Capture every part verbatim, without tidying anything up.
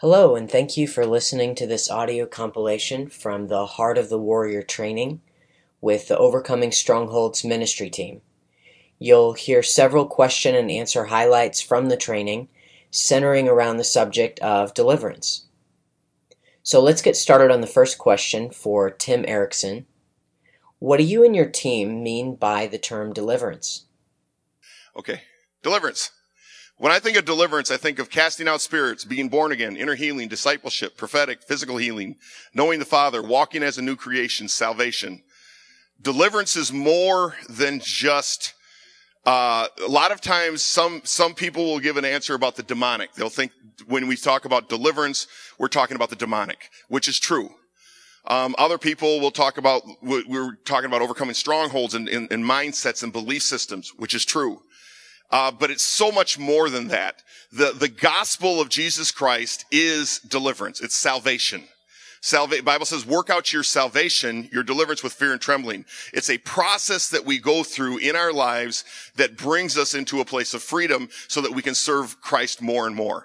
Hello, and thank you for listening to this audio compilation from the Heart of the Warrior training with the Overcoming Strongholds ministry team. You'll hear several question and answer highlights from the training centering around the subject of deliverance. So let's get started on the first question for Tim Erickson. What do you and your team mean by the term deliverance? Okay, deliverance. When I think of deliverance, I think of casting out spirits, being born again, inner healing, discipleship, prophetic, physical healing, knowing the Father, walking as a new creation, salvation. Deliverance is more than just, uh, a lot of times some, some people will give an answer about the demonic. They'll think when we talk about deliverance, we're talking about the demonic, which is true. Um, other people will talk about, we're talking about overcoming strongholds and, and, and mindsets and belief systems, which is true. Uh, but it's so much more than that. The, the gospel of Jesus Christ is deliverance. It's salvation. Salva- Bible says, work out your salvation, your deliverance with fear and trembling. It's a process that we go through in our lives that brings us into a place of freedom so that we can serve Christ more and more.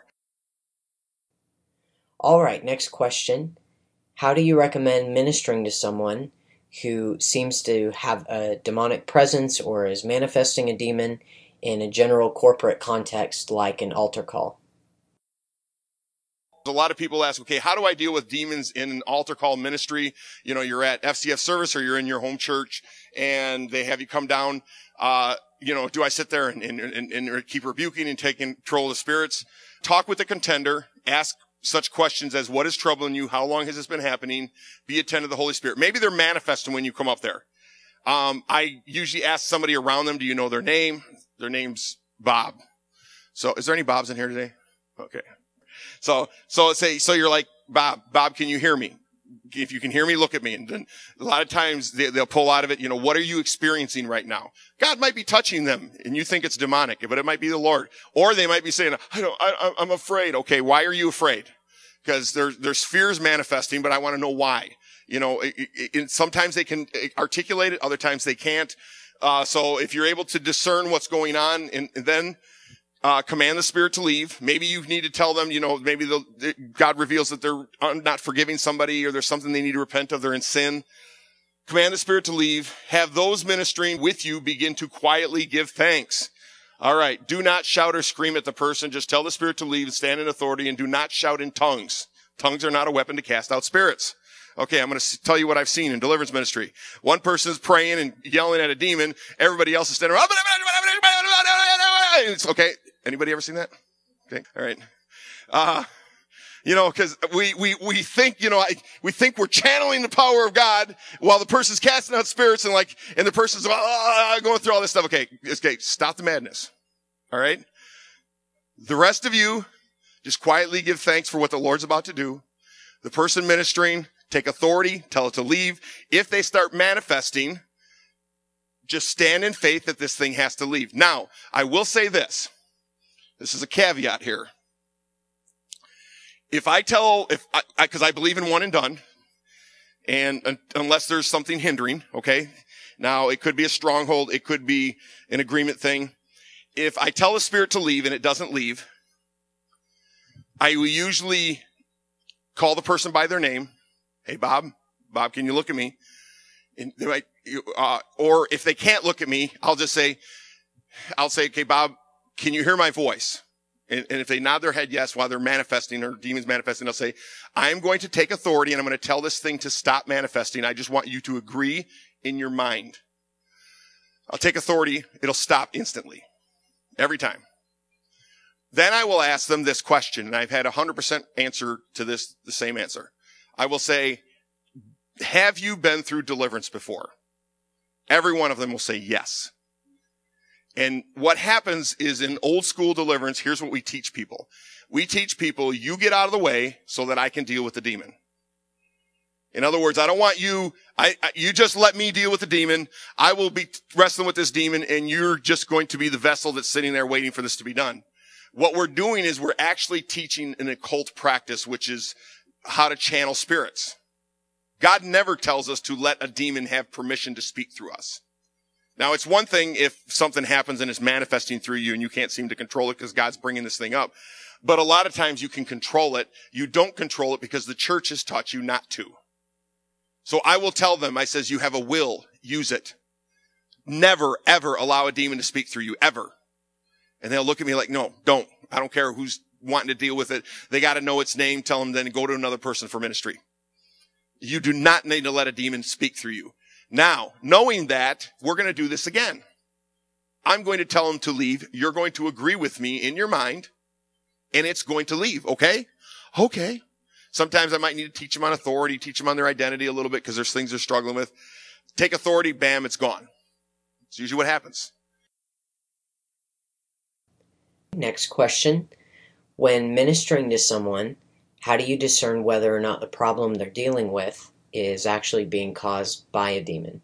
All right, next question. How do you recommend ministering to someone who seems to have a demonic presence or is manifesting a demon in a general corporate context like an altar call? A lot of people ask, okay, how do I deal with demons in an altar call ministry? You know, you're at F C F service or you're in your home church and they have you come down. Uh, you know, do I sit there and, and, and, and keep rebuking and taking control of the spirits? Talk with the contender. Ask such questions as, what is troubling you? How long has this been happening? Be attentive to the Holy Spirit. Maybe they're manifesting when you come up there. Um, I usually ask somebody around them, do you know their name? Their name's Bob. So is there any Bobs in here today? Okay. So, so say, so you're like, Bob, Bob, can you hear me? If you can hear me, look at me. And then a lot of times they, they'll pull out of it, you know, what are you experiencing right now? God might be touching them and you think it's demonic, but it might be the Lord. Or they might be saying, I don't, I, I'm afraid. Okay. Why are you afraid? Because there's, there's fears manifesting, but I want to know why. You know, it, it, it, sometimes they can articulate it. Other times they can't. Uh, so if you're able to discern what's going on and, and then, uh, command the spirit to leave. Maybe you need to tell them, you know, maybe the, God reveals that they're not forgiving somebody or there's something they need to repent of. They're in sin. Command the spirit to leave. Have those ministering with you begin to quietly give thanks. All right. Do not shout or scream at the person. Just tell the spirit to leave and stand in authority and do not shout in tongues. Tongues are not a weapon to cast out spirits. Okay, I'm going to tell you what I've seen in deliverance ministry. One person is praying and yelling at a demon. Everybody else is standing around. It's okay. Anybody ever seen that? Okay, all right. Uh, you know, because we, we, we think, you know, I, we think we're channeling the power of God while the person's casting out spirits and like, and the person's uh, going through all this stuff. Okay, okay, stop the madness. All right? The rest of you, just quietly give thanks for what the Lord's about to do. The person ministering, take authority, tell it to leave. If they start manifesting, just stand in faith that this thing has to leave. Now, I will say this. This is a caveat here. If I tell, if I, I cause I believe in one and done, and uh, unless there's something hindering, okay? Now, it could be a stronghold. It could be an agreement thing. If I tell the spirit to leave and it doesn't leave, I will usually call the person by their name. Hey, Bob, Bob, can you look at me? And they might, uh, or if they can't look at me, I'll just say, I'll say, okay, Bob, can you hear my voice? And, and if they nod their head yes while they're manifesting or demons manifesting, I'll say, I'm going to take authority and I'm going to tell this thing to stop manifesting. I just want you to agree in your mind. I'll take authority. It'll stop instantly. Every time. Then I will ask them this question, and I've had a hundred percent answer to this, the same answer. I will say, have you been through deliverance before? Every one of them will say yes. And what happens is in old school deliverance, here's what we teach people. We teach people, you get out of the way so that I can deal with the demon. In other words, I don't want you, I, I, you just let me deal with the demon. I will be wrestling with this demon and you're just going to be the vessel that's sitting there waiting for this to be done. What we're doing is we're actually teaching an occult practice, which is how to channel spirits. God never tells us to let a demon have permission to speak through us. Now, it's one thing if something happens and it's manifesting through you and you can't seem to control it because God's bringing this thing up. But a lot of times you can control it. You don't control it because the church has taught you not to. So I will tell them, I says, you have a will, use it. Never, ever allow a demon to speak through you, ever. And they'll look at me like, no, don't. I don't care who's wanting to deal with it. They got to know its name. Tell them then go to another person for ministry. You do not need to let a demon speak through you. Now, knowing that, we're going to do this again. I'm going to tell them to leave. You're going to agree with me in your mind, and it's going to leave, okay? Okay. Sometimes I might need to teach them on authority, teach them on their identity a little bit because there's things they're struggling with. Take authority, bam, it's gone. It's usually what happens. Next question. When ministering to someone, how do you discern whether or not the problem they're dealing with is actually being caused by a demon?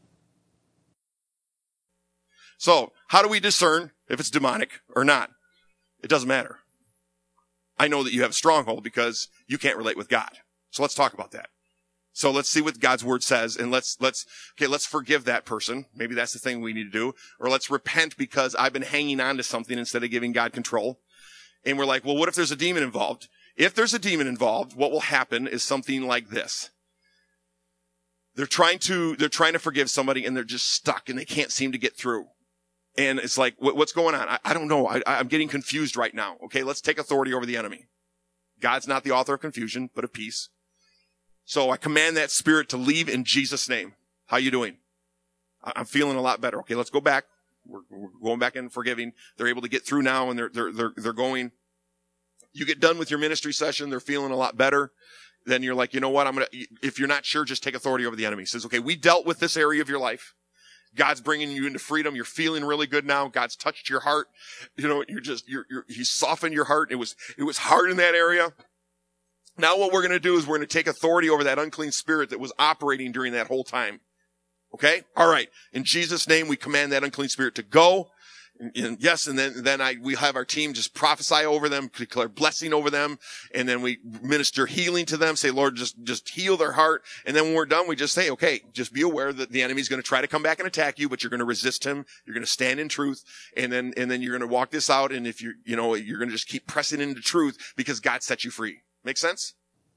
So, how do we discern if it's demonic or not? It doesn't matter. I know that you have a stronghold because you can't relate with God. So let's talk about that. So let's see what God's word says, and let's, let's, okay, let's forgive that person. Maybe that's the thing we need to do. Or let's repent because I've been hanging on to something instead of giving God control. And we're like, well, what if there's a demon involved? If there's a demon involved, what will happen is something like this. They're trying to, they're trying to forgive somebody and they're just stuck and they can't seem to get through. And it's like, what, what's going on? I, I don't know. I, I'm getting confused right now. Okay, let's take authority over the enemy. God's not the author of confusion, but of peace. So I command that spirit to leave in Jesus' name. How you doing? I'm feeling a lot better. Okay, let's go back. We're, we're going back and forgiving. They're able to get through now, and they're they're they're they're going. You get done with your ministry session. They're feeling a lot better. Then you're like, you know what? I'm gonna. If you're not sure, just take authority over the enemy. He says, okay, we dealt with this area of your life. God's bringing you into freedom. You're feeling really good now. God's touched your heart. You know, you're just you're you're. He's softened your heart. It was it was hard in that area. Now what we're going to do is we're going to take authority over that unclean spirit that was operating during that whole time. Okay? All right. In Jesus' name, we command that unclean spirit to go. And, and yes, and then, then I, we have our team just prophesy over them, declare blessing over them, and then we minister healing to them, say, Lord, just, just heal their heart. And then when we're done, we just say, okay, just be aware that the enemy's going to try to come back and attack you, but you're going to resist him. You're going to stand in truth. And then, and then you're going to walk this out. And if you, you know, you're going to just keep pressing into truth because God set you free. Make sense?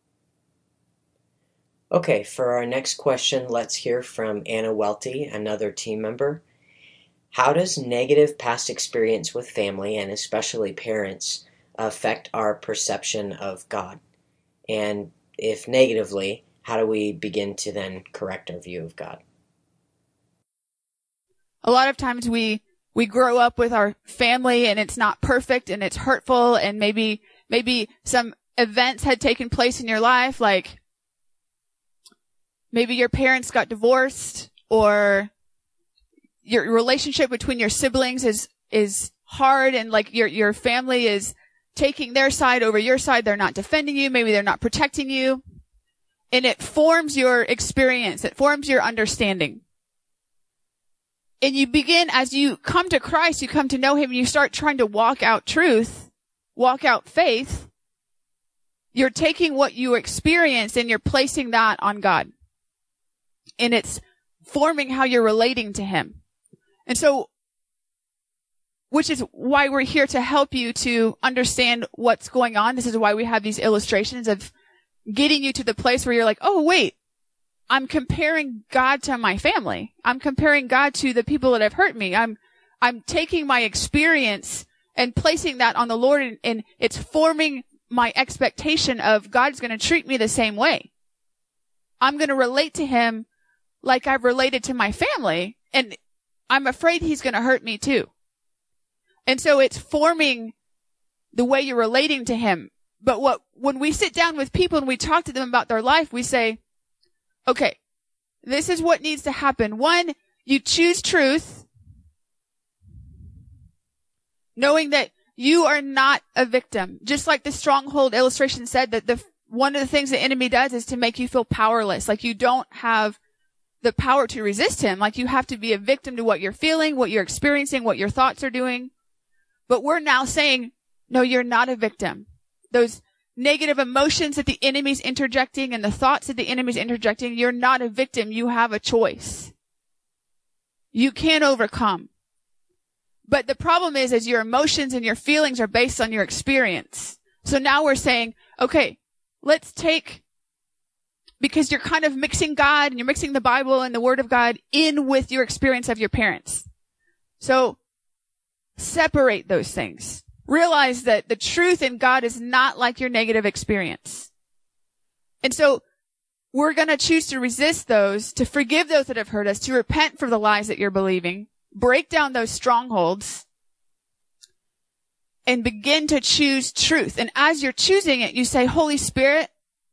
Okay, for our next question, let's hear from Anna Welty, another team member. How does negative past experience with family, and especially parents, affect our perception of God? And if negatively, how do we begin to then correct our view of God? A lot of times we, we grow up with our family and it's not perfect and it's hurtful, and maybe, maybe some events had taken place in your life, like maybe your parents got divorced, or your relationship between your siblings is, is hard, and like your, your family is taking their side over your side. They're not defending you. Maybe they're not protecting you. And it forms your experience. It forms your understanding. And you begin, as you come to Christ, you come to know him, and you start trying to walk out truth, walk out faith. You're taking what you experienced and you're placing that on God. And it's forming how you're relating to him. And so, which is why we're here to help you to understand what's going on. This is why we have these illustrations of getting you to the place where you're like, oh, wait, I'm comparing God to my family. I'm comparing God to the people that have hurt me. I'm, I'm taking my experience and placing that on the Lord, and, and it's forming my expectation of God's going to treat me the same way. I'm going to relate to him like I've related to my family, and I'm afraid he's going to hurt me too. And so it's forming the way you're relating to him. But what, when we sit down with people and we talk to them about their life, we say, okay, this is what needs to happen. One, you choose truth, knowing that you are not a victim. Just like the stronghold illustration said, that the, one of the things the enemy does is to make you feel powerless. Like you don't have the power to resist him. Like you have to be a victim to what you're feeling, what you're experiencing, what your thoughts are doing. But we're now saying, no, you're not a victim. Those negative emotions that the enemy's interjecting and the thoughts that the enemy's interjecting, you're not a victim. You have a choice. You can overcome. But the problem is, is your emotions and your feelings are based on your experience. So now we're saying, okay, let's take, because you're kind of mixing God and you're mixing the Bible and the Word of God in with your experience of your parents. So separate those things. Realize that the truth in God is not like your negative experience. And so we're going to choose to resist those, to forgive those that have hurt us, to repent for the lies that you're believing, break down those strongholds, and begin to choose truth. And as you're choosing it, you say, Holy Spirit,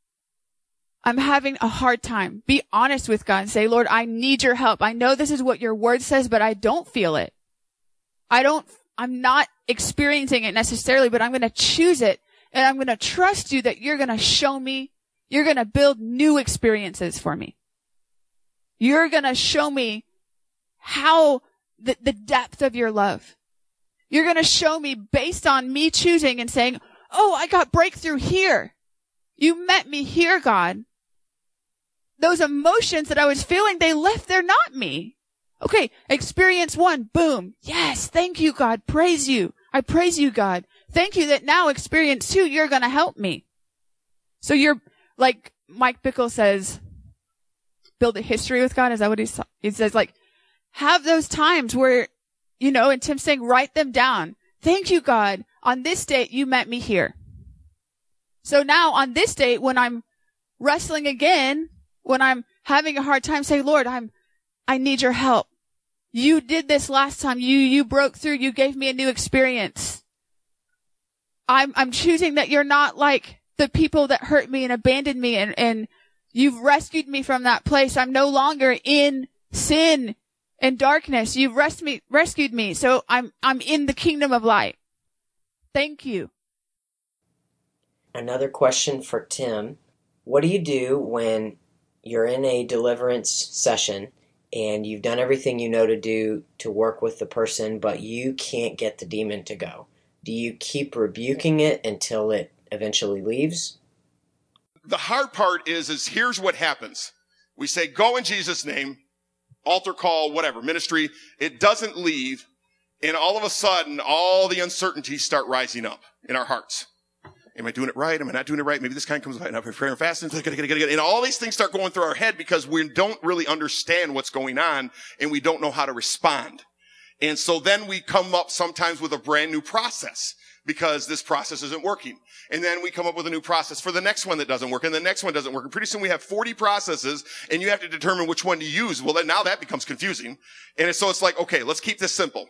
I'm having a hard time. Be honest with God and say, Lord, I need your help. I know this is what your word says, but I don't feel it. I don't, I'm not experiencing it necessarily, but I'm going to choose it. And I'm going to trust you that you're going to show me, you're going to build new experiences for me. You're going to show me how the, the depth of your love. You're going to show me based on me choosing and saying, oh, I got breakthrough here. You met me here, God. Those emotions that I was feeling, they left. They're not me. Okay, experience one, boom. Yes, thank you, God. Praise you. I praise you, God. Thank you that now experience two, you're going to help me. So you're, like Mike Bickle says, build a history with God. Is that what he, he says? Like, have those times where, you know, and Tim's saying, write them down. Thank you, God. On this date, you met me here. So now on this date, when I'm wrestling again, when I'm having a hard time, say, Lord, I'm, I need your help. You did this last time. You, you broke through. You gave me a new experience. I'm, I'm choosing that you're not like the people that hurt me and abandoned me, and, and you've rescued me from that place. I'm no longer in sin and darkness. You've res- me, rescued me. So I'm, I'm in the kingdom of light. Thank you. Another question for Tim. What do you do when you're in a deliverance session and you've done everything you know to do to work with the person, but you can't get the demon to go? Do you keep rebuking it until it eventually leaves? The hard part is, is here's what happens. We say, go in Jesus' name, altar call, whatever, ministry. It doesn't leave. And all of a sudden, all the uncertainties start rising up in our hearts. Am I doing it right? Am I not doing it right? Maybe this kind comes right. Now we're praying and fasting. And all these things start going through our head because we don't really understand what's going on and we don't know how to respond. And so then we come up sometimes with a brand new process because this process isn't working. And then we come up with a new process for the next one that doesn't work, and the next one doesn't work. And pretty soon we have forty processes and you have to determine which one to use. Well, then now that becomes confusing. And so it's like, okay, let's keep this simple.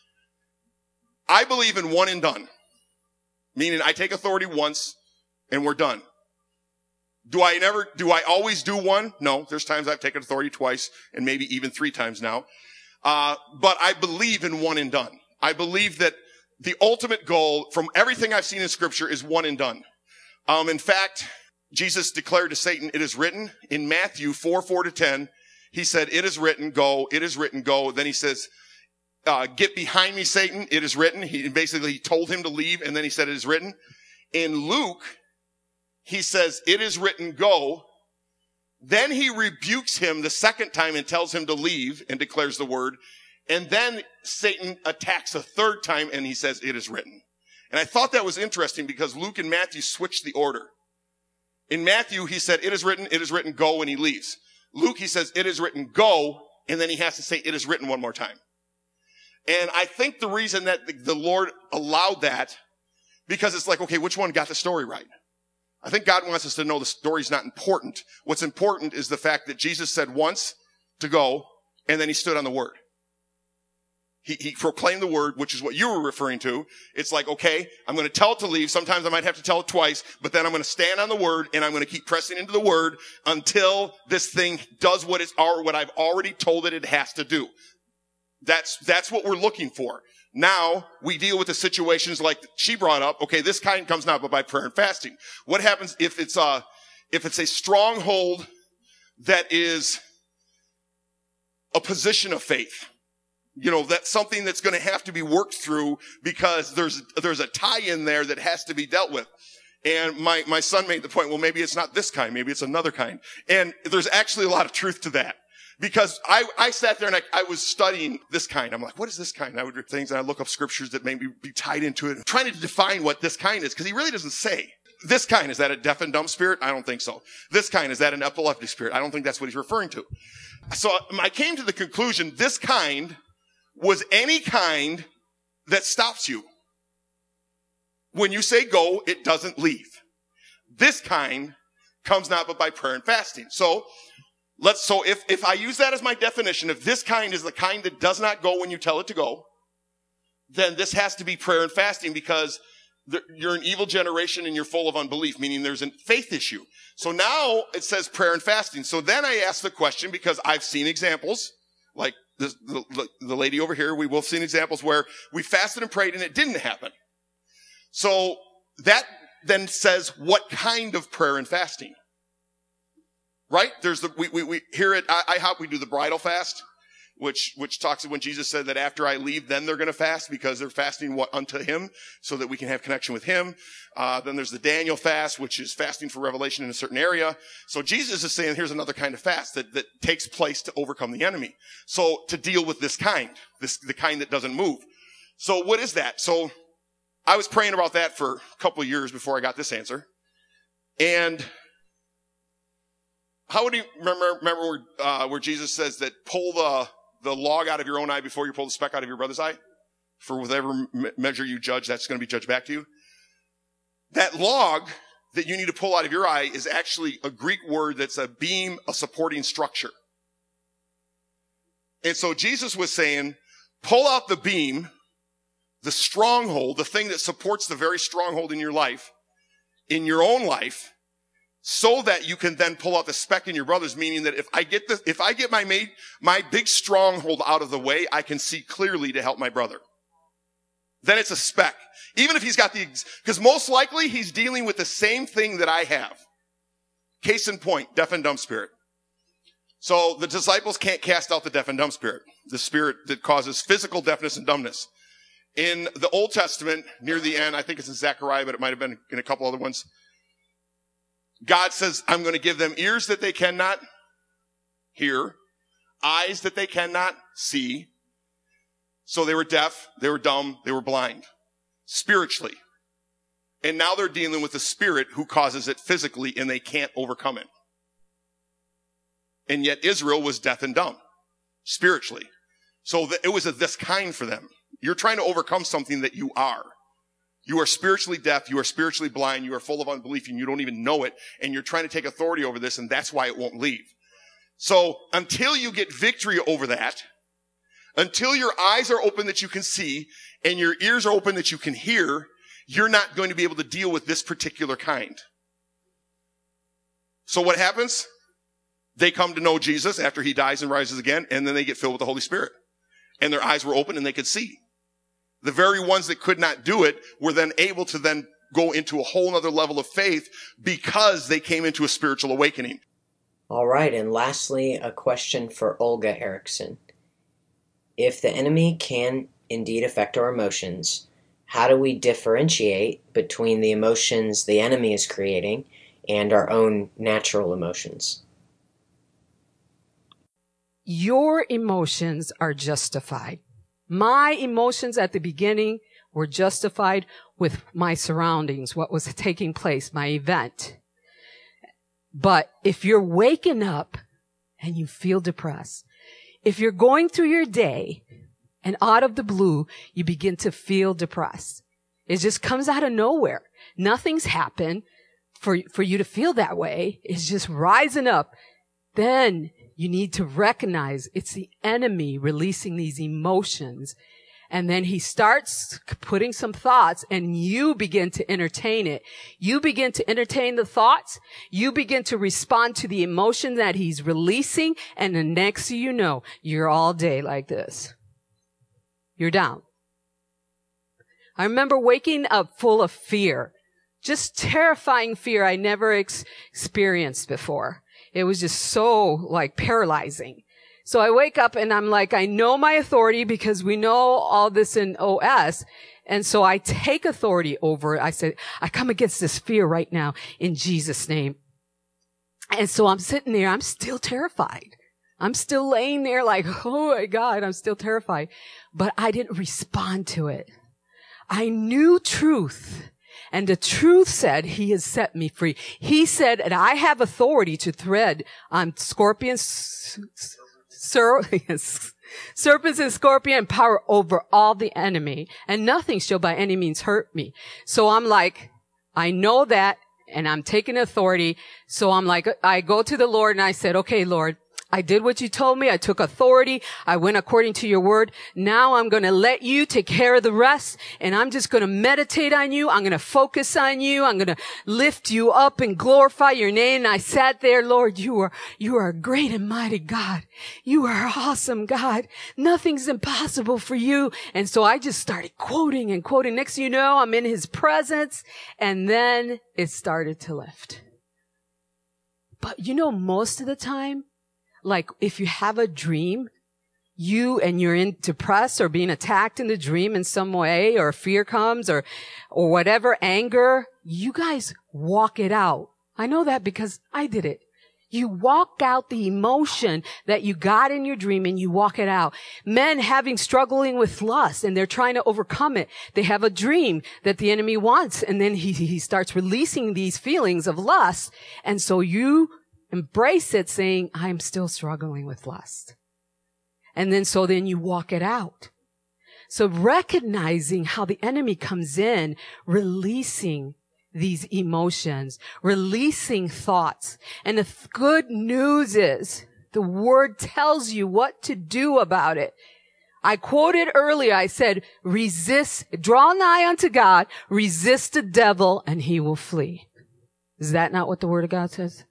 I believe in one and done. Meaning I take authority once and we're done. Do I never, do I always do one? No, there's times I've taken authority twice and maybe even three times now. Uh, but I believe in one and done. I believe that the ultimate goal from everything I've seen in scripture is one and done. Um, in fact, Jesus declared to Satan, it is written in Matthew four, four to ten. He said, it is written, go, it is written, go. Then he says, Uh, get behind me, Satan. It is written. He basically he told him to leave, and then he said, it is written. In Luke, he says, it is written, go. Then he rebukes him the second time and tells him to leave and declares the word. And then Satan attacks a third time, and he says, it is written. And I thought that was interesting because Luke and Matthew switched the order. In Matthew, he said, it is written, it is written, go, and he leaves. Luke, he says, it is written, go, and then he has to say, it is written one more time. And I think the reason that the Lord allowed that, because it's like, okay, which one got the story right? I think God wants us to know the story's not important. What's important is the fact that Jesus said once to go, and then he stood on the word. He, he proclaimed the word, which is what you were referring to. It's like, okay, I'm going to tell it to leave. Sometimes I might have to tell it twice, but then I'm going to stand on the word, and I'm going to keep pressing into the word until this thing does what it's or what I've already told it it has to do. That's, that's what we're looking for. Now we deal with the situations like she brought up. Okay, this kind comes not but by prayer and fasting. What happens if it's a, if it's a stronghold that is a position of faith? You know, that's something that's going to have to be worked through because there's, there's a tie in there that has to be dealt with. And my, my son made the point, well, maybe it's not this kind, maybe it's another kind. And there's actually a lot of truth to that. Because I, I sat there and I, I was studying this kind. I'm like, what is this kind? And I would read things and I look up scriptures that maybe be tied into it, trying to define what this kind is, because he really doesn't say. This kind, is that a deaf and dumb spirit? I don't think so. This kind, is that an epileptic spirit? I don't think that's what he's referring to. So I came to the conclusion, this kind was any kind that stops you. When you say go, it doesn't leave. This kind comes not but by prayer and fasting. So, let's, so if, if I use that as my definition, if this kind is the kind that does not go when you tell it to go, then this has to be prayer and fasting, because you're an evil generation and you're full of unbelief, meaning there's a faith issue. So now it says prayer and fasting. So then I ask the question, because I've seen examples, like the, the, the lady over here, we will have seen examples where we fasted and prayed and it didn't happen. So that then says what kind of prayer and fasting? Right? There's the, we, we, we here at I, IHOP, we do the bridal fast, which, which talks when Jesus said that after I leave, then they're going to fast, because they're fasting what unto him, so that we can have connection with him. Uh, then there's the Daniel fast, which is fasting for revelation in a certain area. So Jesus is saying, here's another kind of fast that, that takes place to overcome the enemy. So to deal with this kind, this, the kind that doesn't move. So what is that? So I was praying about that for a couple of years before I got this answer. And how would you remember, remember where, uh, where Jesus says that pull the, the log out of your own eye before you pull the speck out of your brother's eye? For whatever me- measure you judge, that's going to be judged back to you. That log that you need to pull out of your eye is actually a Greek word that's a beam, a supporting structure. And so Jesus was saying, pull out the beam, the stronghold, the thing that supports the very stronghold in your life, in your own life, so that you can then pull out the speck in your brother's, meaning that if I get the, if I get my made, my big stronghold out of the way, I can see clearly to help my brother. Then it's a speck. Even if he's got the, because most likely he's dealing with the same thing that I have. Case in point, deaf and dumb spirit. So the disciples can't cast out the deaf and dumb spirit, the spirit that causes physical deafness and dumbness. In the Old Testament, near the end, I think it's in Zechariah, but it might have been in a couple other ones, God says, I'm going to give them ears that they cannot hear, eyes that they cannot see. So they were deaf, they were dumb, they were blind, spiritually. And now they're dealing with the spirit who causes it physically, and they can't overcome it. And yet Israel was deaf and dumb, spiritually. So it was a this kind for them. You're trying to overcome something that you are. You are spiritually deaf, you are spiritually blind, you are full of unbelief, and you don't even know it, and you're trying to take authority over this, and that's why it won't leave. So until you get victory over that, until your eyes are open that you can see, and your ears are open that you can hear, you're not going to be able to deal with this particular kind. So what happens? They come to know Jesus after he dies and rises again, and then they get filled with the Holy Spirit. And their eyes were open and they could see. The very ones that could not do it were then able to then go into a whole other level of faith because they came into a spiritual awakening. All right, and lastly, a question for Olga Erickson. If the enemy can indeed affect our emotions, how do we differentiate between the emotions the enemy is creating and our own natural emotions? Your emotions are justified. My emotions at the beginning were justified with my surroundings, what was taking place, my event. But if you're waking up and you feel depressed, if you're going through your day and out of the blue, you begin to feel depressed, it just comes out of nowhere. Nothing's happened for, for you to feel that way. It's just rising up. Then you need to recognize it's the enemy releasing these emotions. And then he starts putting some thoughts and you begin to entertain it. You begin to entertain the thoughts. You begin to respond to the emotion that he's releasing. And the next thing you know, you're all day like this. You're down. I remember waking up full of fear. Just terrifying fear I never ex- experienced before. It was just so like paralyzing. So I wake up and I'm like, I know my authority because we know all this in O S. And so I take authority over it. I said, I come against this fear right now in Jesus' name. And so I'm sitting there. I'm still terrified. I'm still laying there like, oh my God, I'm still terrified. But I didn't respond to it. I knew truth. And the truth said, he has set me free. He said that I have authority to tread on scorpions, ser- serpents and scorpion, and power over all the enemy. And nothing shall by any means hurt me. So I'm like, I know that, and I'm taking authority. So I'm like, I go to the Lord and I said, okay, Lord, I did what you told me. I took authority. I went according to your word. Now I'm going to let you take care of the rest. And I'm just going to meditate on you. I'm going to focus on you. I'm going to lift you up and glorify your name. And I sat there, Lord, you are, you are a great and mighty God. You are awesome, God. Nothing's impossible for you. And so I just started quoting and quoting. Next thing you know, I'm in his presence. And then it started to lift. But you know, most of the time, like, if you have a dream, you, and you're in depressed or being attacked in the dream in some way, or fear comes, or, or whatever, anger, you guys walk it out. I know that because I did it. You walk out the emotion that you got in your dream and you walk it out. Men having, struggling with lust and they're trying to overcome it. They have a dream that the enemy wants, and then he, he starts releasing these feelings of lust. And so you embrace it, saying, I'm still struggling with lust. And then, so then you walk it out. So recognizing how the enemy comes in, releasing these emotions, releasing thoughts. And the th- good news is the word tells you what to do about it. I quoted earlier, I said, resist, draw nigh unto God, resist the devil, and he will flee. Is that not what the word of God says?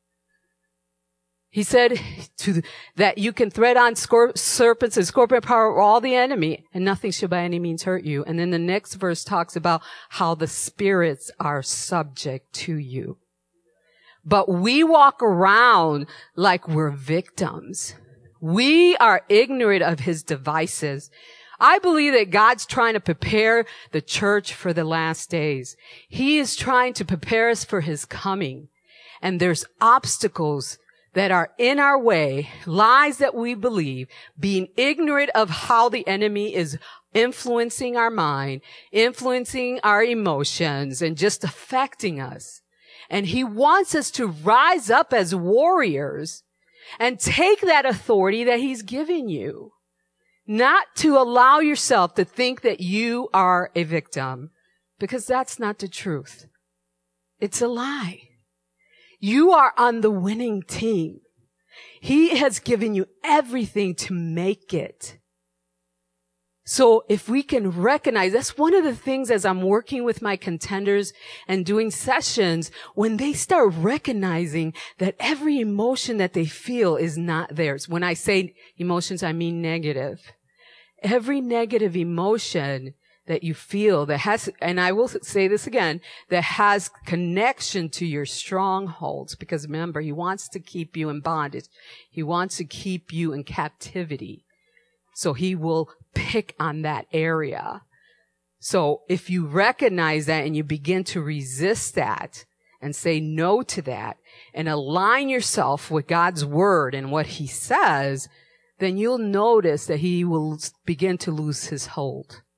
He said to, that you can tread on scor- serpents and scorpion power over all the enemy, and nothing shall by any means hurt you. And then the next verse talks about how the spirits are subject to you. But we walk around like we're victims. We are ignorant of his devices. I believe that God's trying to prepare the church for the last days. He is trying to prepare us for his coming. And there's obstacles that are in our way, lies that we believe, being ignorant of how the enemy is influencing our mind, influencing our emotions, and just affecting us. And he wants us to rise up as warriors and take that authority that he's given you. Not to allow yourself to think that you are a victim, because that's not the truth. It's a lie. You are on the winning team. He has given you everything to make it. So if we can recognize, that's one of the things as I'm working with my contenders and doing sessions, when they start recognizing that every emotion that they feel is not theirs. When I say emotions, I mean negative. Every negative emotion that you feel that has, and I will say this again, that has connection to your strongholds, because remember, he wants to keep you in bondage. He wants to keep you in captivity. So he will pick on that area. So if you recognize that and you begin to resist that and say no to that and align yourself with God's word and what he says, then you'll notice that he will begin to lose his hold.